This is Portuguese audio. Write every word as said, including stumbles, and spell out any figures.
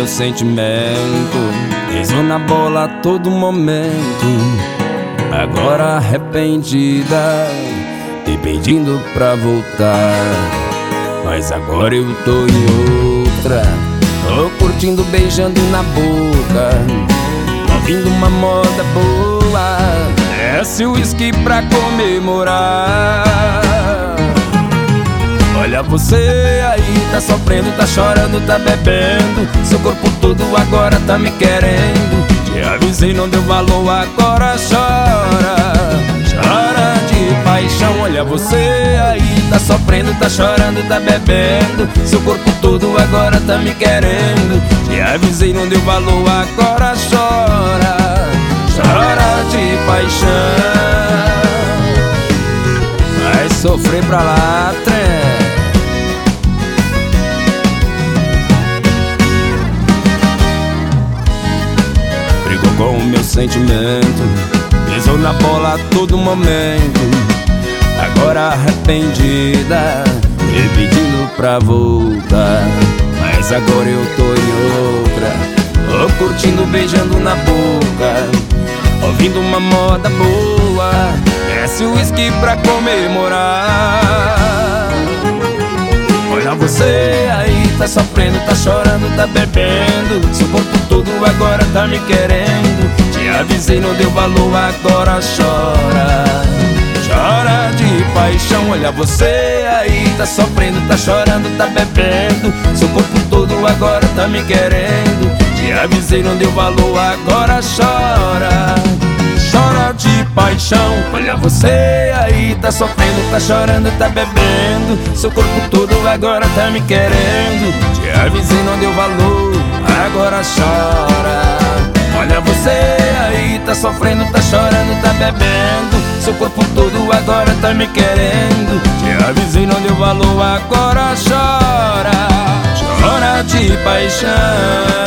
meu sentimento, pisou na bola a todo momento. Agora arrependida e pedindo pra voltar, mas agora eu tô em outra. Tô curtindo, beijando na boca, ouvindo uma moda boa. Desce o uísque pra comemorar. Olha você aí, tá sofrendo, tá chorando, tá bebendo. Seu corpo todo agora tá me querendo. Te avisei, não deu valor, agora chora. Chora de paixão. Olha você aí, tá sofrendo, tá chorando, tá bebendo. Seu corpo todo agora tá me querendo. Te avisei, não deu valor, agora chora. Chora de paixão. Vai sofrer pra lá, trem. Brigou com o meu sentimento, pisou na bola a todo momento. Agora arrependida e pedindo pra voltar, mas agora eu tô em outra. Tô curtindo, beijando na boca, ouvindo uma moda boa. Desce o uísque pra comemorar. Olha você aí, tá sofrendo, tá chorando, tá bebendo. Seu corpo todo agora tá me querendo. Te avisei, não deu valor, agora chora. Chora de paixão. Olha você aí, tá sofrendo, tá chorando, tá bebendo. Seu corpo todo agora tá me querendo. Te avisei, não deu valor, agora chora. Chora de paixão. Olha você aí, tá sofrendo, tá chorando, tá bebendo. Seu corpo todo agora tá me querendo. Te avisei, não deu valor, agora chora. Olha você aí, tá sofrendo, tá chorando, tá bebendo. Seu corpo todo agora tá me querendo. Te avisei, não deu valor, agora chora. Chora de paixão.